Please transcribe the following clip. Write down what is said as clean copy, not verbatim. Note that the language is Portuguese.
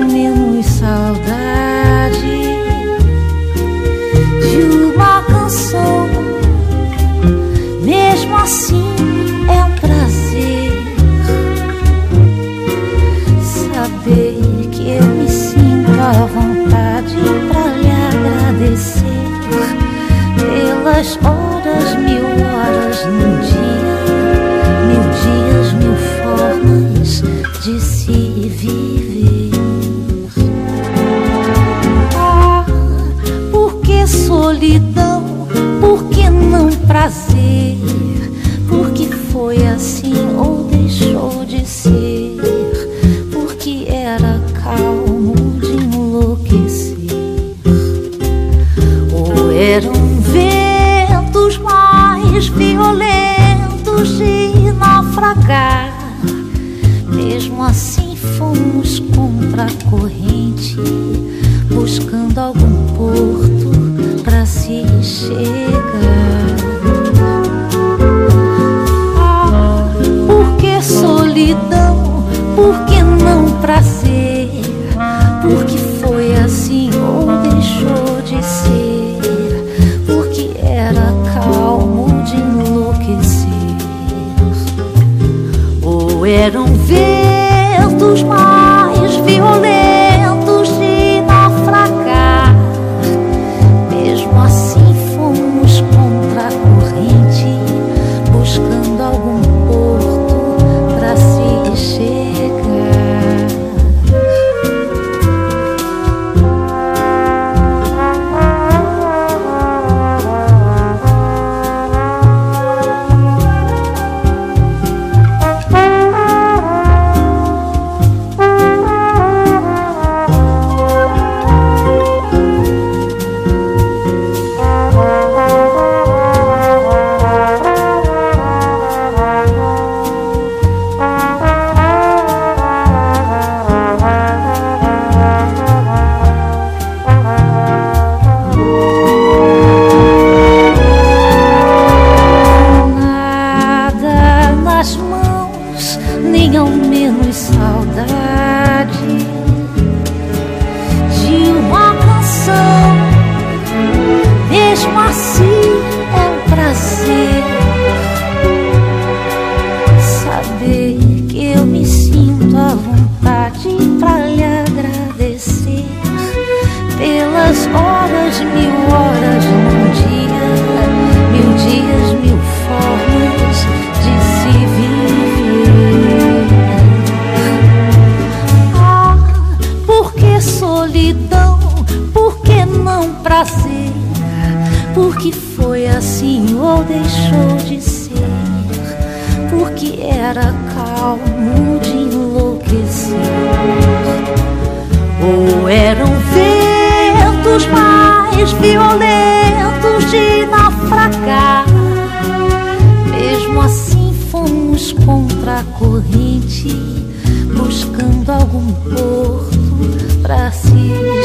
menos saudade de uma canção. Mesmo assim é um prazer saber que eu me sinto à vontade pra lhe agradecer pelas horas, 1000 horas num dia, 1000 dias, 1000 formas de se viver. Ah, por que solidão? Por que não prazer? Porque foi assim ou deixou de ser? Porque era calmo de enlouquecer? Ou eram ventos mais violentos de naufragar? Mesmo assim fomos contra a corrente, buscando algum porto pra se chegar. Ah, por que solidão? Por que não prazer? Porque foi assim ou deixou de ser? Porque era calmo de enlouquecer? Ou eram ventos mais violentos de naufragar? Mesmo assim fomos contra a corrente, buscando algum porto pra se chegar. Nem ao menos saudade de uma canção. Mesmo assim é um prazer saber que eu me sinto à vontade pra lhe agradecer pelas horas, 1000 horas num dia, 1000 dias, 1000 formas de se viver. Solidão, por que não prazer? Porque foi assim ou deixou de ser? Porque era calmo de enlouquecer? Ou eram ventos mais violentos de naufragar? Mesmo assim fomos contra a corrente, buscando algum porto pra se